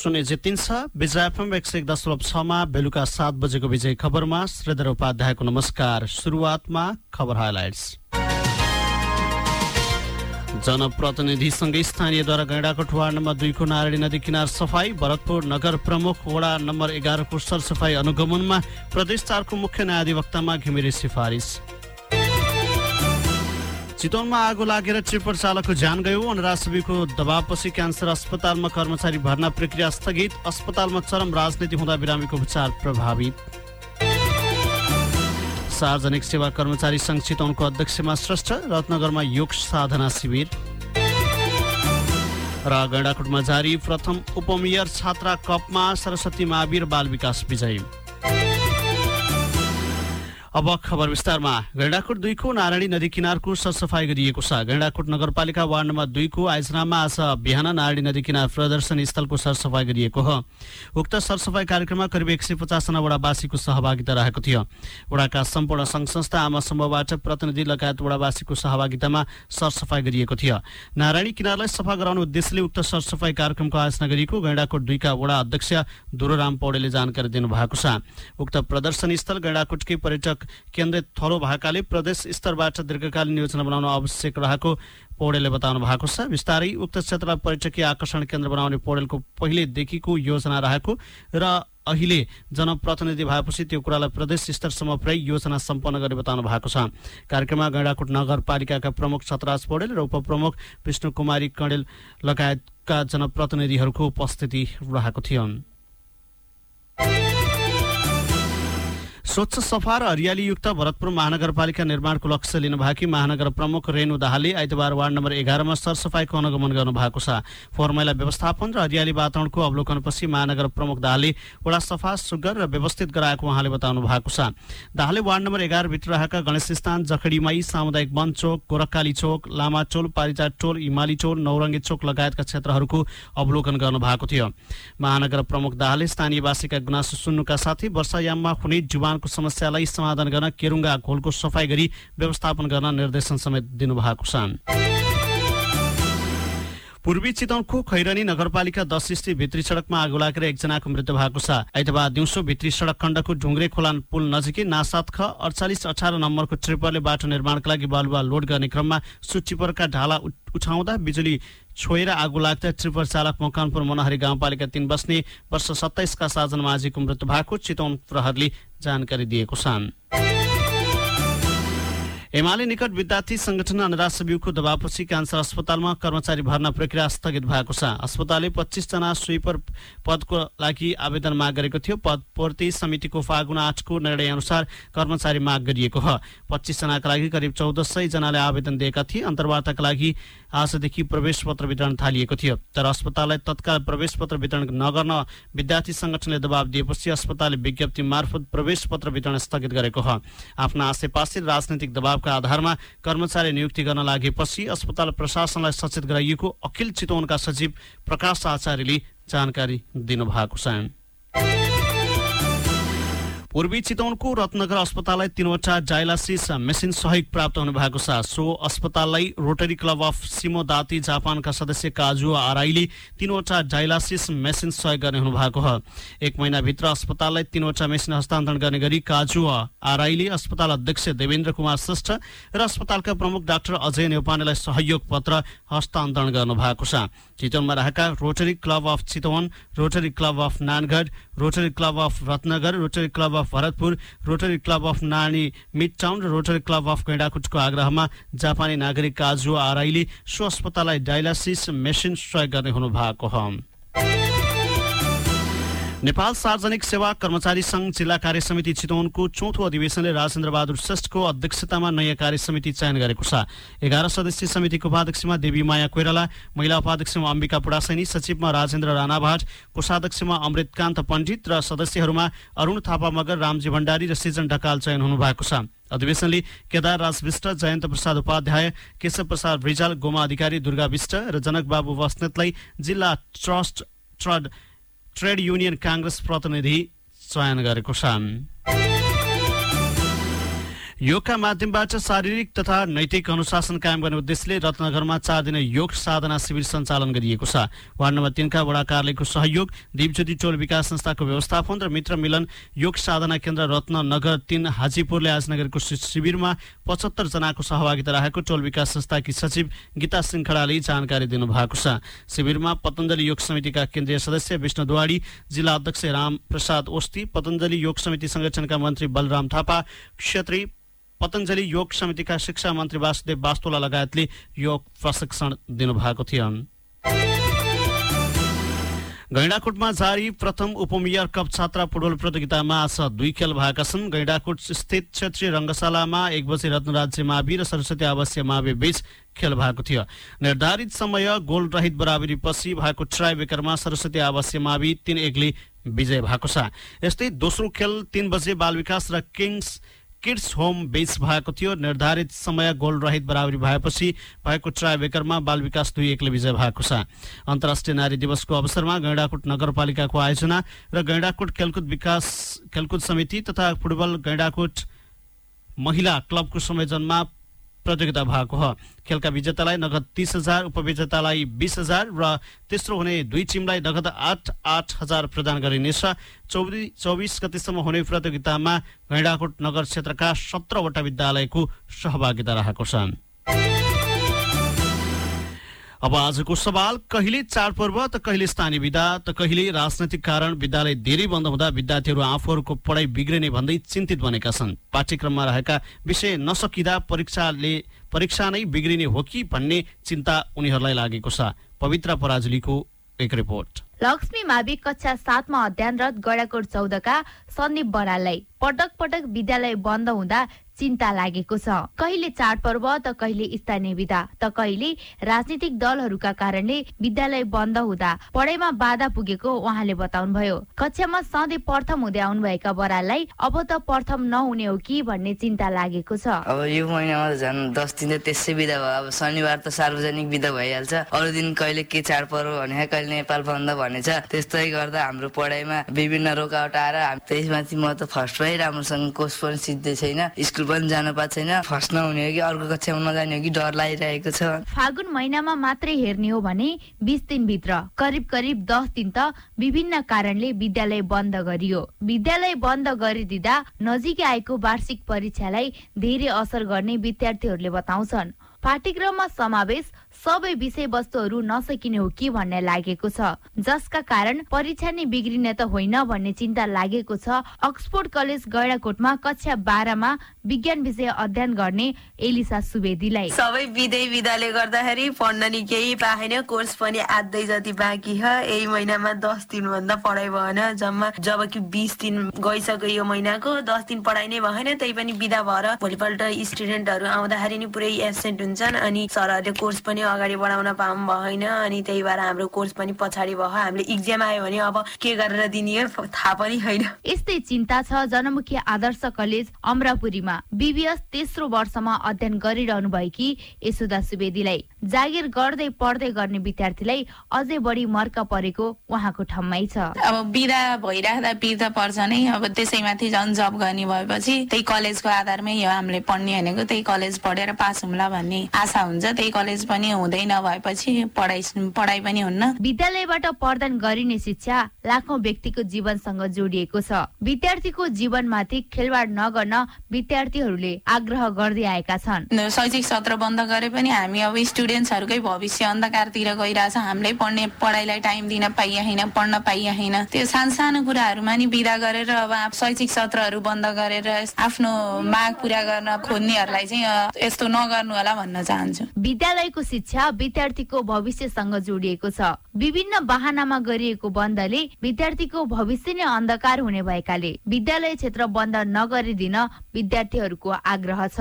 सुने जितिन्छ। विजय एफएम 101.6 बेलुका 7 बजेको विजय खबरमा श्रीधर उपाध्यायको नमस्कार। सुरुवातमा खबर हाइलाइट्स। जनप्रतिनिधिसँगै स्थानीयद्वारा गैंडाकोट वार्ड नम्बर 2 को नारायणी नदी किनार सफाई। भरतपुर नगर प्रमुख वडा नम्बर 11 को सरसफाई अनुगमनमा प्रदेश 4 को मुख्य न्यायाधिवक्तामा घिमिरे सिफारिस। चितवनमा आगो लागेर ट्रिपर चालकको ज्यान गयो। अनरासबीको दबावपछि क्यान्सर अस्पतालमा कर्मचारी भर्ना प्रक्रिया स्थगित। अस्पतालमा चरम राजनीति हुँदा बिरामीको उपचार प्रभावित। सार्वजनिक सेवा कर्मचारी संघ चितवनको अध्यक्षमा श्रेष्ठ। रत्नगरमा योग साधना शिविर। र गैंडाकोटमा जारी प्रथम उपमेयर छात्रा कपमा सरस्वती महावीर बाल विकास विजयी। अब खबर विस्तारमा। गैंडाकोट 2 को नारायणी नदी किनारको सरसफाई गरिएको छ। गैंडाकोट नगरपालिका वार्ड नम्बर 2 को आयोजनामा आज बिहान नारायणी नदी किनार प्रदर्शन स्थलको सरसफाई गरिएको हो। उक्त सरसफाई कार्यक्रममा करिब 150 जना वडावासीको सहभागिता रहेको थियो। वडाका सम्पूर्ण संघ संस्था आमा समूहबाट प्रतिनिधि लगायत वडावासीको सहभागितामा सरसफाई गरिएको थियो। नारायणी किनारलाई सफा गराउने उद्देश्यले उक्त सरसफाई कार्यक्रमको आयोजना गरिएको गैंडाकोट 2 का वडा अध्यक्ष दुरोराम पौडेलले जानकारी दिनुभएको छ। उक्त प्रदर्शन स्थल गैंडाकोटकै पर्यटक केन्द्रित थलो भएकाले प्रदेश स्तरबाट दीर्घकालीन योजना बनाउन आवश्यक रहेको पौडेलले बताउनु भएको छ। बिस्तारै उक्त क्षेत्रलाई पर्यटकीय आकर्षण केन्द्र बनाउने पौडेलको पहिलेदेखिको योजना रहेको र अहिले जनप्रतिनिधि भएपछि त्यो कुरालाई प्रदेश स्तरसम्म पुर्याई योजना सम्पन्न गर्ने बताउनु भएको छ। कार्यक्रममा गैंडाकोट नगरपालिकाका प्रमुख छतराज पौडेल र उपप्रमुख विष्णु कुमारी कणेल लगायतका जनप्रतिनिधिहरूको उपस्थिति रहेको थियो। स्वच्छ सफा र हरियालीयुक्त भरतपुर महानगरपालिका निर्माणको लक्ष्य लिनुभएकी महानगर प्रमुख रेणु दाहालले आइतबार वार्ड नम्बर 11 मा सरसफाईको अनुगमन गर्नुभएको छ। फोहोर मैला व्यवस्थापन र हरियाली वातावरणको अवलोकनपछि महानगर प्रमुख दाहालले वडा सफा सुग्घर र व्यवस्थित गराएको उहाँले बताउनु भएको छ। दाहालले वार्ड नम्बर 11 भित्र रहेका गणेश स्थान, जखडीमाई, सामुदायिक वन चोक, गोरखकाली चोक, लामा टोल, पारिजात टोल, हिमाली टोल, नौरङ्गे चोक लगायतका क्षेत्रहरूको अवलोकन गर्नुभएको थियो। महानगर प्रमुख दाहालले स्थानीयवासीका गुनासो सुन्नुका साथै वर्षायाममा हुने जुवानको समस्यालाई समाधान गर्न केरुङ्गा घोलको सफाई गरी व्यवस्थापन गर्न निर्देशन समेत दिनुभएको छ। पूर्वी चितवनको खैरनी नगरपालिका 10 स्थित भित्री सडकमा आगो लागेर एकजनाको मृत्यु भएको छ। आइतबार दिउँसो भित्री सडक खण्डको ढुङ्ग्रे खोलान पुल नजिकै नासात ख 4818 नम्बरको ट्रिपरले बाटो निर्माणका लागि बालुवा लोड गर्ने क्रममा सुचिपरका ढाला उठाउँदा बिजुली छोएर आगो लाग्दा ट्रिपर चालक मकनपुर मनहरी गाउँपालिका 3 बस्ने वर्ष 27 का साजन माझीको मृत्यु भएको चितवन प्रहरीले जानकारी दिएको छ। एमाले निकट विद्यार्थी संगठन अनरासब्यूको दबावपछि क्यान्सर अस्पतालमा कर्मचारी भर्ना प्रक्रिया स्थगित भएको छ। अस्पतालले 25 जना स्वीपर पदको लागि आवेदन माग गरेको थियो। पद पूर्ति समितिको फागुन 8 को निर्णय अनुसार कर्मचारी माग गरिएको हो। 25 जनाका लागि करिब 1400 जनाले आवेदन दिएका थिए। अन्तर्वार्ताका लागि आजदेखि प्रवेश पत्र वितरण थालिएको थियो। तर अस्पताललाई तत्काल प्रवेश पत्र वितरण नगर्न विद्यार्थी संगठनले दबाव दिएपछि अस्पतालले विज्ञप्ति मार्फत प्रवेश पत्र वितरण स्थगित गरेको हो। आफ्ना आसेपासे राजनीतिक दबाव आधारमा कर्मचारी नियुक्ति गर्न लागेपछि अस्पताल प्रशासनलाई सचेत गराइएको अखिल चितवनका सचिव प्रकाश आचार्यले जानकारी दिनुभएको छ। पूर्वी चितवनको रत्नगर अस्पताललाई 3वटा डायलासिस मेसिन सहयोग प्राप्त हुनु भएको छ। सो अस्पताललाई रोटरी क्लब अफ सिमोदाती जापानका सदस्य काजुओ आराईले 3वटा डायलासिस मेसिन सहयोग गर्ने हुनु भएको हो। 1 महिनाभित्र अस्पताललाई 3वटा मेसिन हस्तान्तरण गर्ने गरी काजुओ आराईले अस्पताल अध्यक्ष देवेन्द्र कुमार श्रेष्ठ र अस्पतालका प्रमुख डाक्टर अजय नेउपानेलाई सहयोग पत्र हस्तान्तरण गर्नु भएको छ। चितवनमा रहेका rotary club of Chitwan, rotary club of Nangadh, rotary club of Ratnanagar, rotary club of Bharatpur, rotary club of नानी मिड टाउन र रोटरी क्लब अफ गैंडाकोटको आग्रहमा जापानी नागरिक काजुओ आराईले सो अस्पताललाई डायलासिस मेसिन सहयोग गर्ने हुनु भएको हो। नेपाल सार्वजनिक सेवा कर्मचारी संघ जिल्ला कार्य समिति चितवनको 4थो अधिवेशनले राजेन्द्र बहादुर श्रेष्ठको अध्यक्षतामा नयाँ कार्य समिति चयन गरेको छ। 11 सदस्यीय समितिको उपाध्यक्षमा देवी माया कोइराला, महिला उपाध्यक्षमा अम्बिका पुडासैनी, सचिवमा राजेन्द्र राणाभाट, कोषाध्यक्षमा अमृतकान्त पण्डित र सदस्यहरूमा अरुण थापा मगर, रामजी भण्डारी र सृजन ढकाल चयन हुनु भएको छ। अधिवेशनले केदार राज विष्ट, जयन्त प्रसाद उपाध्याय, केशव प्रसाद रिजाल, गोमा अधिकारी, दुर्गा विष्ट र जनक बाबु बस्नेतलाई जिल्ला ट्रेड युनियन कांग्रेस प्रतिनिधि चयन गरेको छ। योगका माध्यमबाट शारीरिक तथा नैतिक अनुशासन कायम गर्ने उद्देश्यले रत्नगरमा 4 दिने योग साधना शिविर सञ्चालन गरिएको छ। वार्ड नम्बर 3 का वडा कार्यालयको सहयोग, दीपज्योति टोल विकास संस्थाको व्यवस्थापन र मित्र मिलन योग साधना केन्द्र रत्नगर 3 हाजीपुरले आयोजना गरेको शिविरमा 75 जनाको सहभागिता रहेको टोल विकास संस्थाकी सचिव गीता सिंह जानकारी दिनुभएको छ। शिविरमा पतञ्जलि योग समितिका केन्द्रीय सदस्य विष्णु दुवाडी, जिल्ला अध्यक्ष राम प्रसाद ओस्ती, पतञ्जलि योग समिति संगठनका मन्त्री बलराम थापा, क्षेत्रीय पतञ्जलि योग समितिका शिक्षा मन्त्री वासुदेव वास्तोला लगायतले योग प्रशिक्षण दिनुभएको थियो। गैंडाकोटमा जारी प्रथम उपमेयर कप छात्रा फुटबल प्रतियोगितामा आज 2 खेल भएका छन्। गैंडाकोट स्थित क्षेत्रीय रङ्गशालामा 1 बजे रत्नराज्य मावि र सरस्वती आवासीय मावि बीच खेल भएको थियो। निर्धारित समय गोल रहित बराबरीपछि भएको ट्राई ब्रेकरमा सरस्वती आवासीय मावि 3-1ले विजय भएको छ। यस्तै दोस्रो खेल 3 बजे बाल विकास र किड्स होम बेस भएको थियो। निर्धारित समय गोल रहित बराबरी भएपछि भएको ट्राई ब्रेकरमा बाल विकास 2-1ले विजय भएको छ। अन्तर्राष्ट्रिय नारी दिवसको अवसरमा गैंडाकोट नगरपालिकाको आयोजना र गैंडाकोट खेलकुद समिति तथा फुटबल गैंडाकोट महिला क्लबको संयोजनमा प्रतियोगिता भएको हो। खेलका विजेतालाई नगद 30,000, उपविजेतालाई 20,000 र तेस्रो हुने 2 टिमलाई नगद 8,000 प्रदान गरिनेछ। 24 गतेसम्म हुने प्रतियोगितामा गैंडाकोट नगर क्षेत्रका 17 वटा विद्यालयको सहभागिता रहेको छ। अब आजको सवाल, कहिले चाडपर्व त कहिले स्थानीय विदा त कहिले राजनैतिक कारण विद्यालय धेरै बन्द हुँदा विद्यार्थीहरू आफूहरूको पढाइ बिग्रिने भन्दै चिन्तित बनेका छन्। पाठ्यक्रममा रहेका विषय नसकिँदा परीक्षा नै बिग्रिने हो कि भन्ने चिन्ता उनीहरूलाई लागेको छ। पवित्र पराजुलीको एक रिपोर्ट। लक्ष्मी मावि कक्षा 7 मा अध्ययनरत गैंडाकोट 14 का सन्दीप बराललाई पटक विद्यालय बन्द हुँदा चिन्ता लागेको छ। कहिले चाडपर्व त कहिले स्थानीय विदा त कहिले राजनीतिक दलहरूका कारणले विद्यालय बन्द हुँदा पढाइमा बाधा पुगेको उहाँले बताउनुभयो। कक्षामा सधैँ प्रथम हुँदै आउनुभएका बराललाई अब त प्रथम नहुने हो कि भन्ने चिन्ता लागेको छ। अब यो महिनामा झन् 10 दिन त त्यसै विदा भयो। अब शनिबार त सार्वजनिक विदा भइहाल्छ। अरू दिन कहिले के चाडपर्व भने कहिले नेपाल बन्द भनेछ। त्यस्तै गर्दा हाम्रो पढाइमा विभिन्न रोकावट आएर त्यसमाथि म त फर्स्टमै राम्रोसँग कोर्स पनि सिक्दै छैन, स्कुल पनि जान पाएको छैन। फर्स्ट नहुने हो कि अर्को कक्षामा नजाने हो कि डर लागिरहेको छ। फागुन महिनामा मात्रै हेर्ने हो भने 20 दिनभित्र करिब 10 दिन त विभिन्न कारणले विद्यालय बन्द गरियो। विद्यालय बन्द गरिदिँदा नजिकै आएको वार्षिक परीक्षालाई धेरै असर गर्ने विद्यार्थीहरूले बताउँछन्। पाठ्यक्रममा समावेश सबै विषयवस्तुहरू नसकिने हो कि भन्ने लागेको छ, जसका कारण परीक्षा नै बिग्रिने त होइन भन्ने चिन्ता लागेको छ। अक्सफोर्ड कलेज गैंडाकोटमा कक्षा 12 मा विज्ञान विषय अध्ययन गर्ने एलिसा सुवेदीलाई सबै विदाले गर्दाखेरि पढ्न नि केही पाएन, कोर्स पनि आधै जति बाँकी छ। यही महिनामा 10 दिन भन्दा पढाइ भएन जम्मा, जबकि 20 दिन गइसक्यो यो महिनाको, 10 दिन पढाइ नै भएन। त्यही पनि विदा भएर भोलिपल्ट स्टुडेन्टहरू आउँदाखेरि नि पुरै एब्सेन्ट हुन्छन् अनि सरहरूले कोर्स पनि अगाडि बढाउन पाउनु भएन अनि त्यही भएर हाम्रो कोर्स पनि पछाडि भयो। हामीले इक्जाम आयो भने अब के गरेर दिने थाहा पनि छैन। यस्तै चिन्ता छ जनमुखी आदर्श कलेज अमरापुरीमा बीबीएस तेस्रो वर्षमा अध्ययन गरिरहनु भएकी यशोदा सुवेदीलाई जागिर गर्दै पढ्दै गर्ने विद्यार्थीलाई अझै बढी मर्का परेको उहाँको ठम्माइ छ। अब बिदा भइराख्दा पिर त पर्छ नै। अब त्यसैमाथि झन् जब गर्ने भएपछि त्यही कलेजको आधारमै यो हामीले पढ्ने भनेको त्यही कलेज पढेर पास हुम्ला भन्ने आशा हुन्छ। त्यही कलेज पनि हुँदै नभएपछि पढाइ पनि हुन्न। विद्यालयबाट प्रदान गरिने शिक्षा लाखौं व्यक्तिको जीवनसँग जोडिएको छ। विद्यार्थीको जीवनमाथि खेलवाड नगर्न विद्यार्थीहरूले आग्रह गर्दै आएका छन्। शैक्षिक सत्र बन्द गरे पनि हामी अब स्टुडेन्ट्सहरूकै भविष्य अन्धकारतिर गइरहेछ। हामीले पढ्ने पढाइलाई टाइम दिन पाइएन, पढ्न पाइएन। त्यो सानो कुराहरूमा नि बिदा गरेर अब शैक्षिक सत्रहरू बन्द गरेर आफ्नो माग पूरा गर्न खोज्नेहरूलाई चाहिँ यस्तो नगर्नु होला भन्न चाहन्छु। विद्यालयको शिक्षा विद्यार्थीको भविष्यसँग जोडिएको छ। विभिन्न बहानामा गरिएको बन्दले विद्यार्थीको भविष्य नै अन्धकार हुने भएकाले विद्यालय क्षेत्र बन्द नगरिदिन विद्यार्थीहरूको आग्रह छ।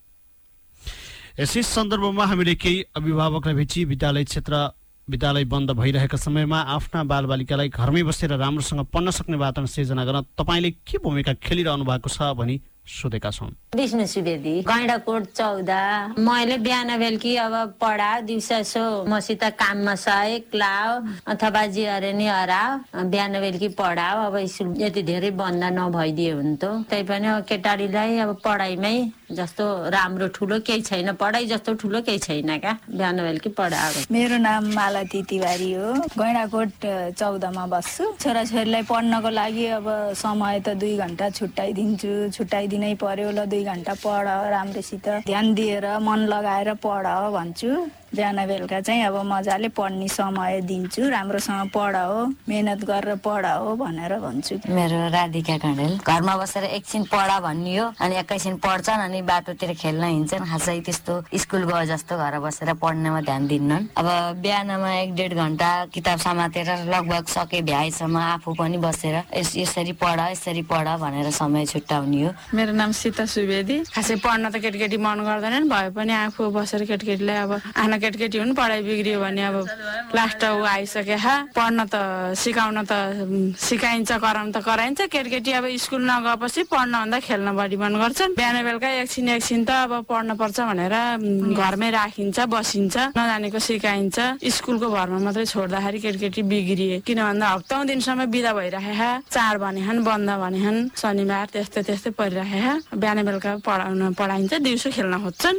यसै सन्दर्भमा हामीले केही अभिभावकलाई भेटी विद्यालय बन्द भइरहेका समयमा आफ्ना बालबालिकालाई घरमै बसेर राम्रोसँग पढ्न सक्ने वातावरण सिर्जना गर्न तपाईँले के भूमिका खेलिरहनु भएको छ भनी सोधेका छौँ। विष्णु सुवेदी, गैंडाकोट 14। मैले बिहान बेलुकी अब पढा, दिउँसो मसित काममा सहयोग लाओ अथवा जे अरे नि हराओ, बिहान बेलुकी पढाओ। अब स्कुल यति धेरै बन्द नभइदिए हुन्थ्यो। त्यही पनि अब केटारीलाई अब पढाइमै जस्तो राम्रो ठुलो केही छैन, पढाइ जस्तो ठुलो केही छैन क्या, बिहान बेलुकी पढाएको। मेरो नाम मालती तिवारी हो, गैँडाकोट 14 मा बस्छु। छोराछोरीलाई पढ्नको लागि अब समय त 2 घण्टा छुट्याइदिन्छु, छुट्याइदिनै पर्यो। ल 2 घण्टा पढ, राम्रोसित ध्यान दिएर मन लगाएर पढ भन्छु। बिहान बेलुका चाहिँ अब मजाले पढ्ने समय दिन्छु, राम्रोसँग पढ हो, मेहनत गरेर पढ हो भनेर भन्छु। मेरो राधिका कण्डेल। घरमा बसेर एकछिन पढ भनियो अनि एकैछिन पढ्छन् अनि बाटोतिर खेल्न हिँड्छन्। खासै त्यस्तो स्कुल गए जस्तो घर बसेर पढ्नमा ध्यान दिन्नन्। अब बिहानमा 1-1.5 घण्टा किताब समातेर लगभग सके भ्याएसम्म आफू पनि बसेर यसरी पढ भनेर समय छुट्याउने हो। मेरो नाम सीता सुवेदी। खासै पढ्न त केटीकेटी मन गर्दैनन्, भए पनि आफू बसेर केटीकेटीलाई अब आना केटीकेटी हुन्, पढाइ बिग्रियो भने अब लास्ट आइसके पढ्न त सिकाउन त सिकाइन्छ, कराउन त कराइन्छ। केटीकेटी अब स्कुल नगएपछि पढ्न भन्दा खेल्न बढी मन गर्छन्। बिहान बेलुका एकछिन त अब पढ्न पर्छ भनेर घरमै राखिन्छ, बसिन्छ, नजानेको सिकाइन्छ। स्कुलको भरमा मात्रै छोड्दाखेरि केटीकेटी बिग्रिए, किन भन्दा हप्तौं दिनसम्म बिदा भइराखेका, चाड भनेछन्, बन्द भनेछन्, शनिबार त्यस्तै परिराखेका। बिहान बेलुका पढाइन्छ, दिउँसो खेल्न खोज्छन्।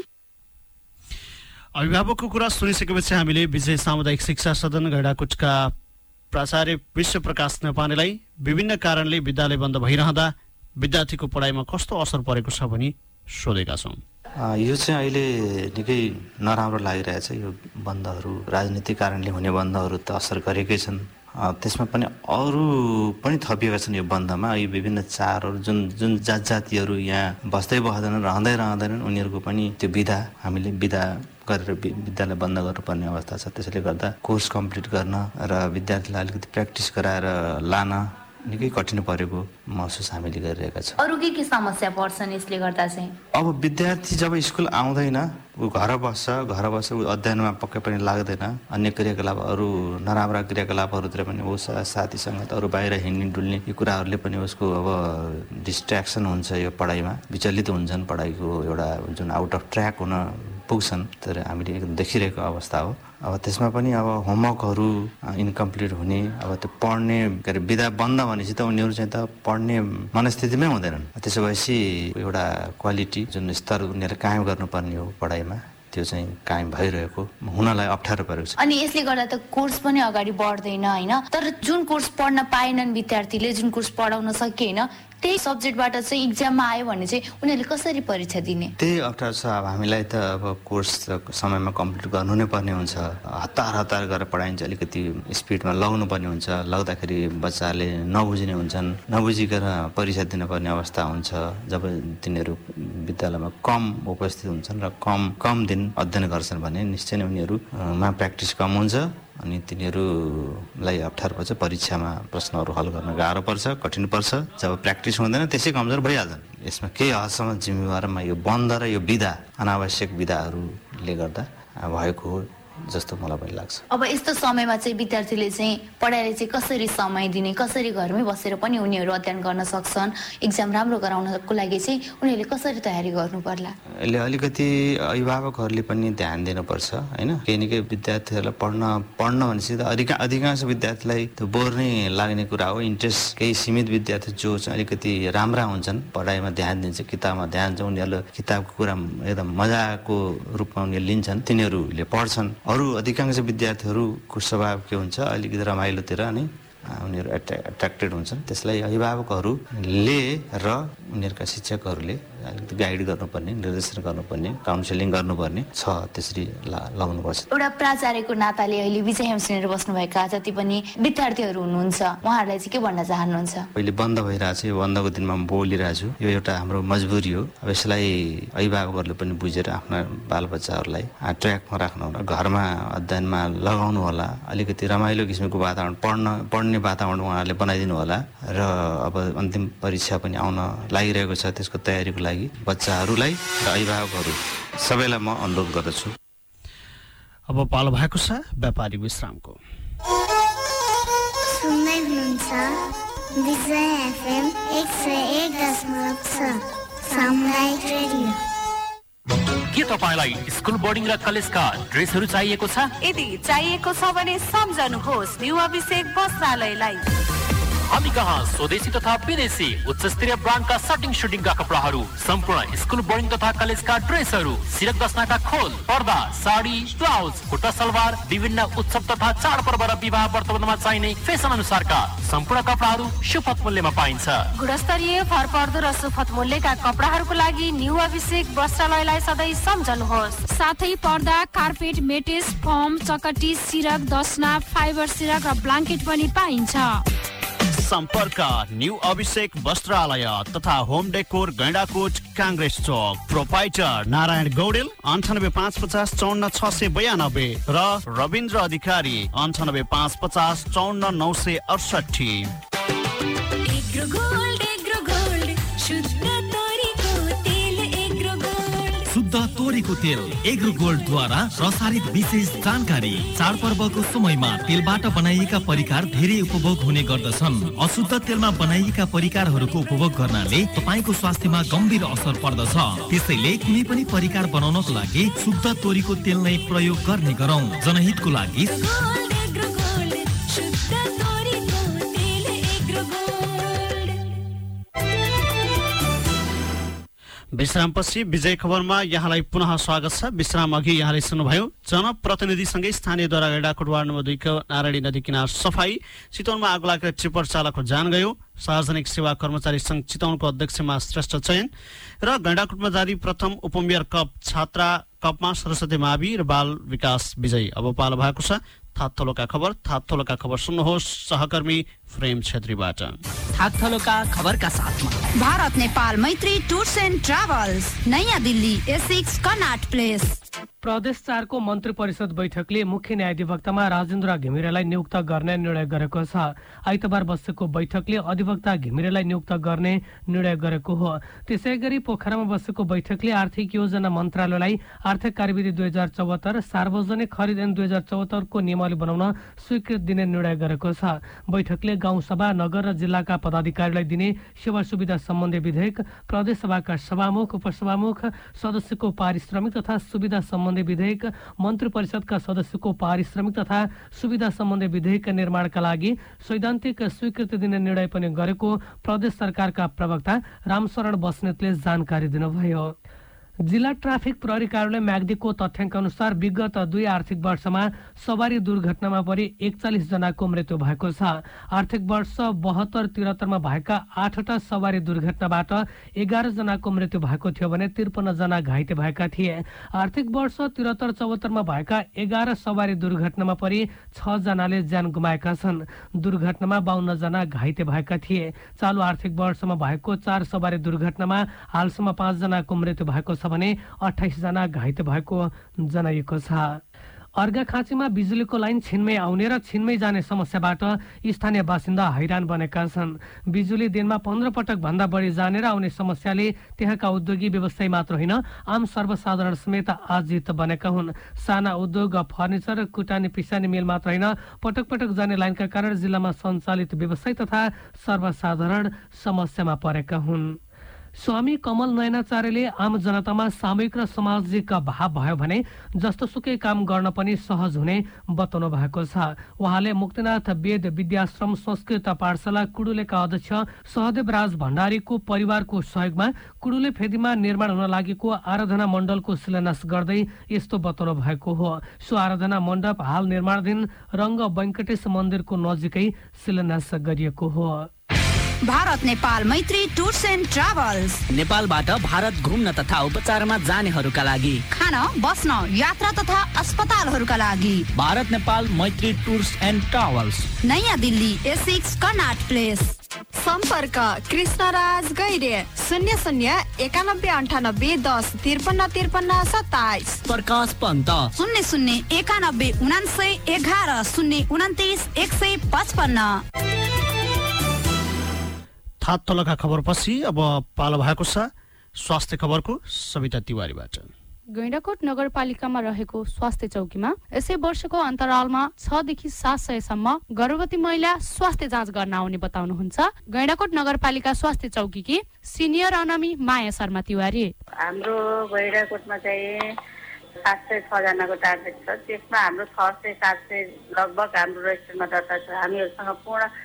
अभिभावकको कुरा सुनिसकेपछि हामीले विजय सामुदायिक शिक्षा सदन गैँडाकोटका प्राचार्य विश्वप्रकाश नेपालीलाई विभिन्न कारणले विद्यालय बन्द भइरहँदा विद्यार्थीको पढाइमा कस्तो असर परेको छ भनी सोधेका छौँ। यो चाहिँ अहिले निकै नराम्रो लागिरहेछ। यो बन्दहरू राजनीतिक कारणले हुने बन्दहरू त असर गरेकै छन्, त्यसमा पनि अरू पनि थपिएका छन्। यो बन्दमा यो विभिन्न चाडहरू जुन जातिहरू यहाँ बस्दैनन्, रहँदैनन्, उनीहरूको पनि त्यो विधा हामीले विधा गरेर विद्यालय बन्द गर्नुपर्ने अवस्था छ। त्यसैले गर्दा कोर्स कम्प्लिट गर्न र विद्यार्थीलाई अलिकति प्र्याक्टिस गराएर लान निकै कठिन परेको महसुस हामीले गरिरहेका छौँ। अरू के समस्या पर्छन् यसले गर्दा चाहिँ? अब विद्यार्थी जब स्कुल आउँदैन, ऊ घर बस्छ, ऊ अध्ययनमा पक्कै पनि लाग्दैन। अन्य क्रियाकलाप, अरू नराम्रा क्रियाकलापहरूतिर पनि ऊ साथीसँग अरू बाहिर हिँड्ने डुल्ने यो कुराहरूले पनि उसको अब डिस्ट्र्याक्सन हुन्छ, यो पढाइमा विचलित हुन्छन्, पढाइको एउटा जुन आउट अफ ट्र्याक हुन पुग्छन्। तर हामीले एकदम देखिरहेको अवस्था हो। अब त्यसमा पनि अब होमवर्कहरू इन्कम्प्लिट हुने, अब त्यो पढ्ने के अरे विधा बन्द भनेपछि त उनीहरू चाहिँ त पढ्ने मनस्थितिमै हुँदैनन्। त्यसो भएपछि एउटा क्वालिटी जुन स्तर उनीहरूले कायम गर्नुपर्ने हो पढाइमा, त्यो चाहिँ कायम भइरहेको हुनलाई अप्ठ्यारो परेको छ। अनि यसले गर्दा त कोर्स पनि अगाडि बढ्दैन हैन? तर जुन कोर्स पढ्न पाएनन् विद्यार्थीले, जुन कोर्स पढाउन सकिएन, त्यही सब्जेक्टबाट चाहिँ इक्जाममा आयो भने चाहिँ उनीहरूले कसरी परीक्षा दिने? त्यही अप्ठ्यारो छ। अब हामीलाई त अब कोर्स समयमा कम्प्लिट गर्नु नै पर्ने हुन्छ। हतार गरेर पढाइन्छ, अलिकति स्पिडमा लगाउनु पर्ने हुन्छ। लाग्दाखेरि बच्चाले नबुझिने हुन्छन्, नबुझिकन परीक्षा दिनुपर्ने अवस्था हुन्छ। जब तिनीहरू विद्यालयमा कम उपस्थित हुन्छन् र कम दिन अध्ययन गर्छन् भने निश्चय नै उनीहरूमा प्र्याक्टिस कम हुन्छ अनि तिनीहरूलाई अप्ठ्यारो पर्छ। परीक्षामा प्रश्नहरू हल गर्न गाह्रो पर्छ, कठिन पर्छ। जब प्र्याक्टिस हुँदैन त्यसै कमजोर भइहाल्छन्। यसमा केही हदसम्म जिम्मेवारमा यो बन्द र यो विधा, अनावश्यक विधाहरूले गर्दा भएको हो जस्तो मलाई पनि लाग्छ। अब यस्तो समयमा चाहिँ विद्यार्थीले चाहिँ पढाइले चाहिँ कसरी समय दिने, कसरी घरमै बसेर पनि उनीहरू अध्ययन गर्न सक्छन्, इक्जाम राम्रो गराउनको लागि चाहिँ उनीहरूले कसरी तयारी गर्नु पर्ला? यसले अलिकति अभिभावकहरूले पनि ध्यान दिनुपर्छ हैन। केही न केही विद्यार्थीहरूलाई पढ्न भनेपछि त अधिकांश विद्यार्थीलाई त्यो बोर नै लाग्ने कुरा हो। इन्ट्रेस्ट केही सीमित विद्यार्थी जो चाहिँ अलिकति राम्रा हुन्छन्, पढाइमा ध्यान दिन्छ, किताबमा ध्यान छ, उनीहरूले किताबको कुरा एकदम मजाको रूपमा उनीहरूले लिन्छन्, तिनीहरूले पढ्छन्। अरू अधिकांश विद्यार्थीहरूको स्वभाव के हुन्छ, अलिकति रमाइलोतिर नै उनीहरू एट्र्याक्टेड हुन्छन्। त्यसलाई अभिभावकहरूले र उनीहरूका शिक्षकहरूले अलिकति गाइड गर्नुपर्ने, निर्देशन गर्नुपर्ने, काउन्सिलिङ गर्नुपर्ने छ। त्यसरी लगाउनुपर्छ। एउटा प्राचार्यको नाताले अहिले विजय हेमसिनेर बस्नुभएका जति पनि विद्यार्थीहरू हुनुहुन्छ, उहाँहरूलाई चाहिँ के भन्न चाहनुहुन्छ? अहिले बन्द भइरहेछ, यो बन्दको दिनमा म बोलिरहेको छु। यो एउटा हाम्रो मजबुरी हो। अब यसलाई अभिभावकहरूले पनि बुझेर आफ्ना बालबच्चाहरूलाई ट्र्याकमा राख्नु होला, घरमा अध्ययनमा लगाउनु होला, अलिकति रमाइलो किसिमको वातावरण, पढ्ने वातावरण उहाँहरूले बनाइदिनु होला। र अब अन्तिम परीक्षा पनि आउन लागिरहेको छ, त्यसको तयारीको लागि बच्चाहरूलाई र अभिभावकहरू सबैलाई म अनुरोध गर्दछु। अब पालो भएको छ व्यापारिक विश्रामको। सुन्दै हुनुहुन्छ विजय एफएम 101.6 सामुदायिक रेडियो। के तपाईलाई स्कुल बोर्डिङ र कलेजका ड्रेसहरू चाहिएको छ? यदि चाहिएको छ भने सम्झनुहोस् न्यू अभिषेक वस्त्रालयलाई। हामी कहाँ स्वदेशी तथा विदेशी उच्च स्तरीय ब्रान्डका सटिङ सुटिङका कपडाहरू, सम्पूर्ण स्कुल बोर्डिङ तथा कलेजका ड्रेसहरू, सिरक दस्नाका खोल, पर्दा, साडी, ब्लाउज, खुट्टा सलवार, विभिन्न उत्सव तथा चाडपर्व र विवाह व्रतबन्धमा चाहिने फेसन अनुसारका सम्पूर्ण कपडाहरू सुपथ मूल्यमा पाइन्छ। गुणस्तरीय भरपर्दो र सुपथ मूल्यका कपडाहरूको लागि न्यू अभिषेक वस्त्रालयलाई सधैँ सम्झनुहोस्। साथै पर्दा, कार्पेट, मेटेस, फर्म, चकटी, सिरक दस्ना, फाइबर सिरक र ब्ल्याङ्केट पनि पाइन्छ। सम्पर्क न्यू अभिषेक वस्त्रालय तथा होम डेकोर गैंडाकोट कांग्रेस चौक। प्रोपाइटर नारायण गौडेल 9855 54 692 र रविन्द्र अधिकारी 9855 54 968। शुद्ध तोरीको तेल एग्रो गोल्ड द्वारा प्रसारित विशेष जानकारी। चाडपर्वको समयमा तेलबाट बनाइएका परिकार धेरै उपभोग हुने गर्दछन्। अशुद्ध तेलमा बनाइएका परिकारहरूको उपभोग गर्नाले तपाईको स्वास्थ्यमा गम्भीर असर पर्दछ। त्यसैले कुनै पनि परिकार बनाउनको लागि शुद्ध तोरीको तेल नै प्रयोग गर्ने गरौँ। जनहितको लागि विश्रामपछि विजय खबरमा यहाँलाई पुनः स्वागत छ। विश्राम अघि यहाँले सुन्नुभयो जनप्रतिनिधिसँगै स्थानीयद्वारा गैंडाकोट वार्ड नम्बर 2 को नारायणी नदी किनार सफाई। चितवनमा आगो लागेर टिप्पर चालकको जान गयो। सार्वजनिक सेवा कर्मचारी संघ चितवनको अध्यक्षमा श्रेष्ठ चयन र गैंडाकोटमा जारी प्रथम उपमेयर कप छात्रा कपमा सरस्वती मावि र बाल विकास विजयी। अब पालो भएको छ थातथलोका खबर सुन्नुहोस् सहकर्मी फ्रेम छेत्रीबाट। थातथलोका खबरका साथमा Bharat Nepal Maitri tours and travels, नयाँ दिल्ली, एसिक्स कनाट प्लेस। प्रदेश 4 को मन्त्री परिषद बैठकले मुख्य न्यायाधिवक्तामा राजेन्द्र घिमिरेलाई नियुक्त गर्ने निर्णय गरेको छ। आइतबार बसेको बैठकले अधिवक्ता घिमिरेलाई नियुक्त गर्ने निर्णय गरेको हो। त्यसैगरी पोखरामा बसेको बैठकले आर्थिक योजना मन्त्रालयलाई आर्थिक कार्यविधि 2074, सार्वजनिक खरिद ऐन 2074 को नियमावली बनाउन स्वीकृति दिने निर्णय गरेको छ। बैठकले गाउँसभा, नगर र जिल्लाका पदाधिकारीलाई दिने सेवा सुविधा सम्बन्धी विधेयक, प्रदेश सभाका सभामुख, उपसभामुख, सदस्यको पारिश्रमिक तथा सुविधा सम्बन्धी विधेयक, मन्त्री परिषदका सदस्यको पारिश्रमिक तथा सुविधा सम्बन्धी विधेयक निर्माणका लागि सैद्धान्तिक स्वीकृति दिने निर्णय पनि गरेको प्रदेश सरकारका प्रवक्ता रामशरण बस्नेतले जानकारी दिनुभयो। जिल्ला ट्राफिक प्रहरी कार्यालय म्याग्दीको तथ्याङ्क अनुसार विगत 2 आर्थिक वर्षमा सवारी दुर्घटनामा परि 41 जनाको मृत्यु भएको छ। आर्थिक वर्ष 72-73 मा भएका 8वटा सवारी दुर्घटनाबाट 11 जनाको मृत्यु भएको थियो भने 53 जना घाइते भएका थिए। आर्थिक वर्ष 73-74 मा भएका 11 सवारी दुर्घटनामा परि 6 जनाले ज्यान गुमाएका छन्। दुर्घटनामा 52 जना घाइते भएका थिए। चालु आर्थिक वर्षमा भएको 4 सवारी दुर्घटनामा हालसम्म 5 जनाको मृत्यु भएको छ भने 28 जना घाइते भएको जनाइएको छ। अर्घाखाँचीमा बिजुलीको लाइन छिनमै आउने र छिनमै जाने समस्याबाट स्थानीय बासिन्दा हैरान बनेका छन्। बिजुली दिनमा 15 पटक भन्दा बढी जाने र आउने समस्याले त्यहाँका उद्योगी व्यवसायी मात्र होइन आम सर्वसाधारण समेत आजित बनेका हुन्। साना उद्योग, फर्निचर, कुटानी पिसानी मिल मात्र होइन पटक पटक जाने लाइनका कारण जिल्लामा सञ्चालित व्यवसायी तथा सर्वसाधारण समस्यामा परेका हुन्। स्वामी कमल नयनाचार्यले आम जनतामा सामूहिक र सामाजिक भाव भयो भने जस्तोसुकै काम गर्न पनि सहज हुने बताउनु भएको छ। उहाँले मुक्तिनाथ वेद विद्याश्रम संस्कृत पाठशाला कुडुलेका अध्यक्ष सहदेव राज भण्डारीको परिवारको सहयोगमा कुडुले फेदीमा निर्माण हुन लागेको आराधना मण्डलको शिलान्यास गर्दै यस्तो बताउनु भएको हो। सो आराधना मण्डप हाल निर्माणाधीन रंग वेंकटेश मन्दिरको नजिकै शिलान्यास गरिएको हो। Bharat Nepal Maitri tours and travels, नेपालबाट भारत घुम्न तथा उपचारमा जानेहरूका लागि, खान, बस्न, यात्रा तथा अस्पतालहरूका लागि Bharat Nepal Maitri tours and travels, नयाँ दिल्ली, एसिक्स कनाट प्लेस। सम्पर्क कृष्णराज गैरे 009198 10 53 53 27, प्रकाश पन्त 0091 99 11 029 155। थातथलोका खबरपछि अब पालो भएको छ स्वास्थ्य खबरको सविता तिवारीबाट। गैंडाकोट नगरपालिकामा रहेको स्वास्थ्य चौकीमा यसै वर्षको अन्तरालमा 6 देखि 700 सम्म गर्भवती महिला स्वास्थ्य जाँच गर्न आउने बताउनुहुन्छ गैंडाकोट नगरपालिका स्वास्थ्य चौकीकी सिनियर अनमी माया शर्मा तिवारी। हाम्रो गैंडाकोटमा चाहिँ 706 जनाको टार्गेट छ। त्यसमा हाम्रो 600-700 लगभग हाम्रो रेजिस्टरमा दर्ता छ। हामीहरूसँग पूर्ण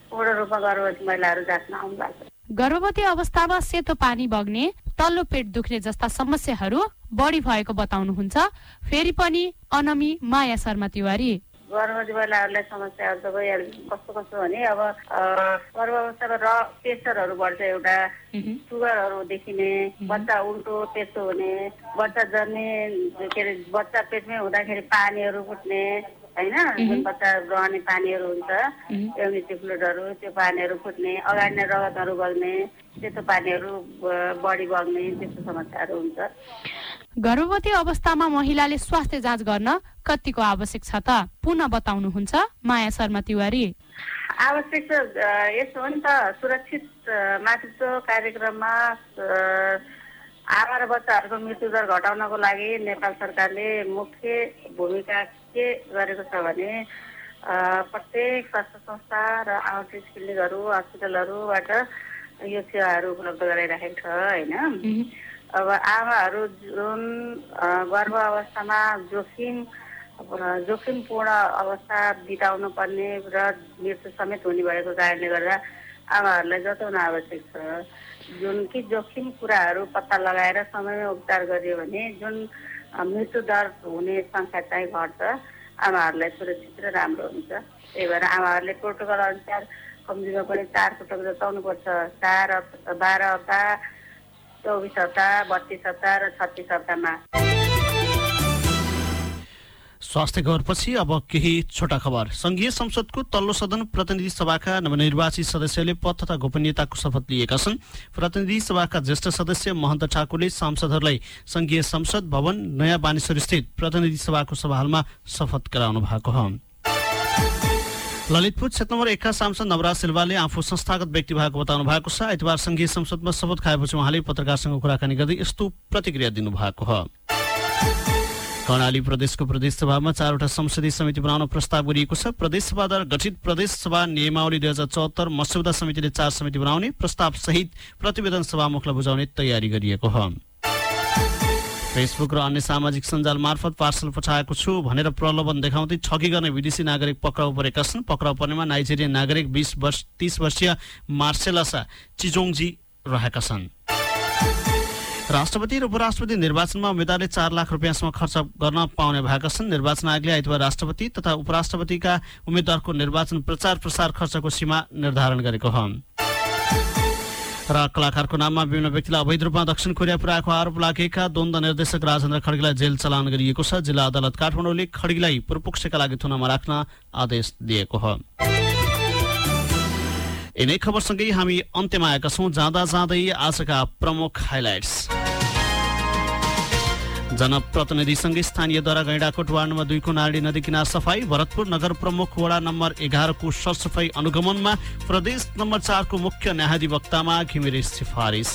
पूर्ण रूपमा गर्भवती महिलाहरू जाँच्न आउनु भएको छ। गर्भवती अवस्थामा सेतो पानी बग्ने, तल्लो पेट दुख्ने जस्ता समस्याहरू बढी भएको बताउनुहुन्छ फेरि पनि अनमी माया शर्मा तिवारी। गर्भवती महिलाहरूलाई समस्याहरू त भइहाल्छ। कस्तो भने अब गर्भावस्थामा प्रेसरहरू बढ्छ, एउटा सुगरहरू देखिने, बच्चा उल्टो तेर्सो हुने, बच्चा जन्ने के अरे बच्चा पेटमै हुँदाखेरि पानीहरू फुट्ने होइन, जुन बच्चा रहने पानीहरू हुन्छ इम्युनिटी फ्लुइडहरू, त्यो पानीहरू फुट्ने, अगाडि नै रगतहरू बग्ने, त्यस्तो पानीहरू बढी बग्ने, त्यस्तो समस्याहरू हुन्छ। गर्भवती अवस्थामा महिलाले स्वास्थ्य जाँच गर्न कतिको आवश्यक छ त पुनः बताउनुहुन्छ माया शर्मा तिवारी। आवश्यक छ यसो हो नि त, सुरक्षित मातृत्व कार्यक्रममा आमा र बच्चाहरूको मृत्युदर घटाउनको लागि नेपाल सरकारले मुख्य भूमिका के गरेको छ भने प्रत्येक स्वास्थ्य संस्था र आउटरिच क्लिनिकहरू हस्पिटलहरूबाट यो सेवाहरू उपलब्ध गराइराखेको छ होइन। अब आमाहरू जुन गर्भ अवस्थामा जोखिमपूर्ण अवस्था बिताउनु पर्ने र मृत्यु समेत हुने भएको कारणले गर्दा आमाहरूलाई जताउन आवश्यक छ। जुन कि जोखिम कुराहरू पत्ता लगाएर समयमा उपचार गरियो भने जुन मृत्यु दर हुने सङ्ख्या चाहिँ घट्छ, आमाहरूलाई सुरक्षित र राम्रो हुन्छ। त्यही भएर आमाहरूले प्रोटोकल अनुसार कम्तीमा पनि 4 पटक जताउनुपर्छ। 4, 12 हप्ता, 24 हप्ता, 32 हप्ता र 36 हप्तामा। स्वास्थ्य खबरपछि अब केही छोटा खबर। संघीय संसदको तल्लो सदन प्रतिनिधि सभाका नवनिर्वाचित सदस्यले पद तथा गोपनीयताको शपथ लिएका छन्। प्रतिनिधि सभाका ज्येष्ठ सदस्य महन्त ठाकुरले सांसदहरूलाई संघीय संसद भवन नयाँ बानेश्वर स्थित प्रतिनिधि सभाको सभाहालमा शपथ गराउनु भएको हो। ललितपुर क्षेत्र नम्बर 1 का सांसद नवराज सिल्वाले आफू संस्थागत व्यक्ति भएको बताउनु भएको छ। आइतबार संघीय संसदमा शपथ खाएपछि उहाँले पत्रकारसँग कुराकानी गर्दै यस्तो प्रतिक्रिया दिनुभएको हो। कर्णाली प्रदेशको प्रदेशसभामा 4वटा संसदीय समिति बनाउन प्रस्ताव गरिएको छ। प्रदेशसभाद्वारा गठित प्रदेशसभा नियमावली 2074 मस्यौदा समितिले 4 समिति बनाउने प्रस्ताव सहित प्रतिवेदन सभामुखलाई बुझाउने तयारी गरिएको हो। फेसबुक र अन्य सामाजिक सञ्जाल मार्फत पार्सल पठाएको छु भनेर प्रलोभन देखाउँदै ठगी गर्ने विदेशी नागरिक पक्राउ परेका छन्। पक्राउ पर्नेमा नाइजेरियन नागरिक 30 वर्षीय मार्सेलसा चिजोङजी रहेका छन्। राष्ट्रपति र उपराष्ट्रपति निर्वाचनमा उम्मेद्वारले 4 लाख रुपियाँसम्म खर्च गर्न पाउने भएका छन्। निर्वाचन आयोगले आइतबार राष्ट्रपति तथा उपराष्ट्रपतिका उम्मेद्वारको निर्वाचन प्रचार प्रसार खर्चको सीमा निर्धारण गरेको हो। र कलाकारको नाममा विभिन्न व्यक्तिलाई अवैध रूपमा दक्षिण कोरिया पुर्याएको आरोप लागेका द्वन्द निर्देशक राजेन्द्र खड्गीलाई जेल चलान गरिएको छ। जिल्ला अदालत काठमाडौँले खड्गीलाई पूर्वपक्षका लागि थुनामा राख्न आदेश दिएको हो। यिनै खबरसँगै हामी अन्त्यमा आएका छौँ। जाँदा जाँदै आजका प्रमुख हाइलाइट्स। जनप्रतिनिधिसँगै स्थानीयद्वारा गैंडाकोट वार्ड नम्बर 2 को नारायणी नदी किनार सफाई। भरतपुर नगर प्रमुख वडा नम्बर 11 को सरसफाई अनुगमनमा प्रदेश नम्बर 4 को मुख्य न्यायाधिवक्तामा घिमिरे सिफारिस।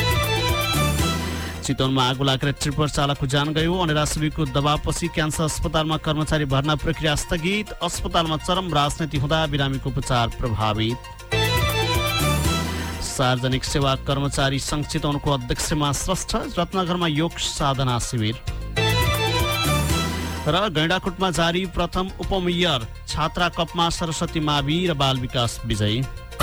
चितवनमा आगो लागेर ट्रिपर चालकको ज्यान गयो। अनिराश्रीको दबावपछि क्यान्सर अस्पतालमा कर्मचारी भर्ना प्रक्रिया स्थगित। अस्पतालमा चरम राजनीति हुँदा बिरामीको उपचार प्रभावित। सार्वजनिक सेवा कर्मचारी संघ चितवनको अध्यक्षमा श्रेष्ठ। रत्नगरमा योग साधना शिविर। र गैंडाकोटमा जारी प्रथम उपमेयर छात्रा कपमा सरस्वती मावि र बाल विकास विजयी।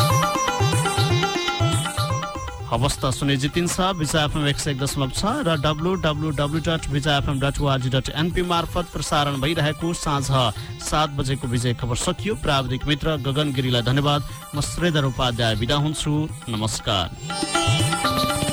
हवस् त सुने जितिन्छ विजय एफएम 101.6 र www.vijayfm.org.np मार्फत प्रसारण भइरहेको साँझ 7 बजेको विजय खबर सकियो। प्राविधिक मित्र गगन गिरीलाई धन्यवाद। म श्रीधर उपाध्याय बिदा हुन्छु। नमस्कार।